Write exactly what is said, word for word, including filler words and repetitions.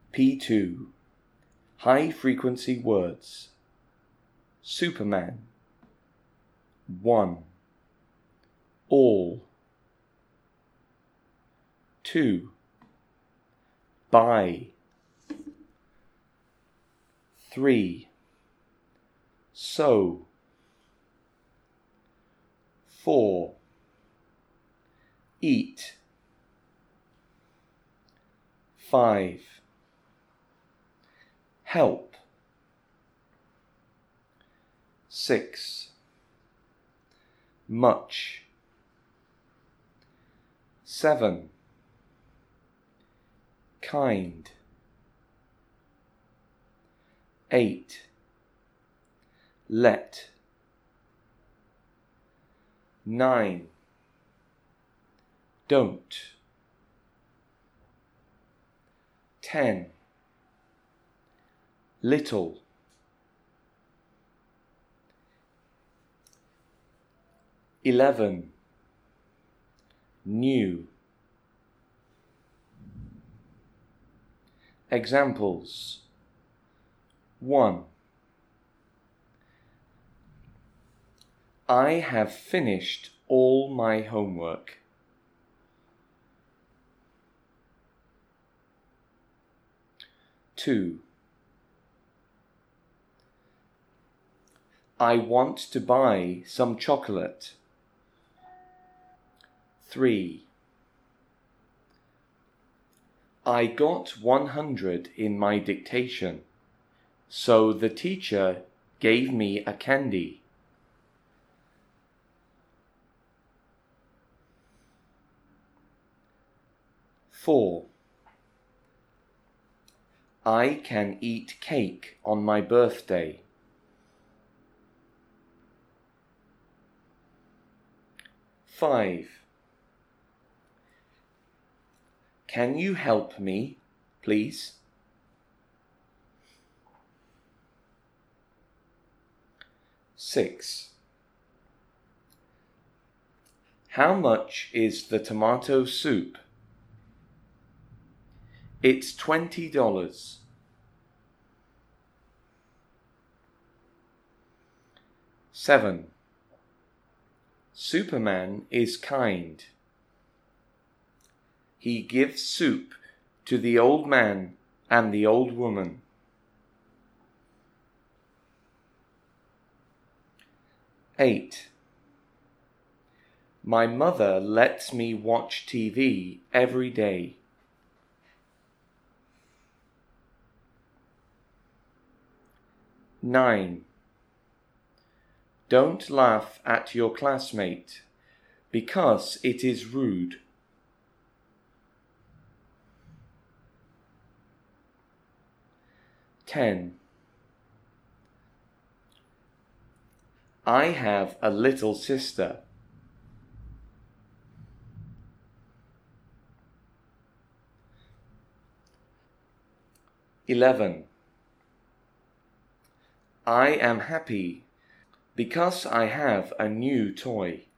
P two. High frequency words. Superman. one. All. two. Buy. three. So. four. Eat. five. Help. six. Much. seven. Kind. eight. Let. nine. Don't. ten. Little. eleven. New. Examples. one. I have finished all my homework. two. I want to buy some chocolate. three. I got one hundred in my dictation, so the teacher gave me a candy. four. I can eat cake on my birthday. five. Can you help me, please? six. How much is the tomato soup? It's twenty dollars. seven. Superman is kind. He gives soup to the old man and the old woman. eight. My mother lets me watch T V every day. nine. Don't laugh at your classmate, because it is rude. ten. I have a little sister. eleven. I am happy because I have a new toy.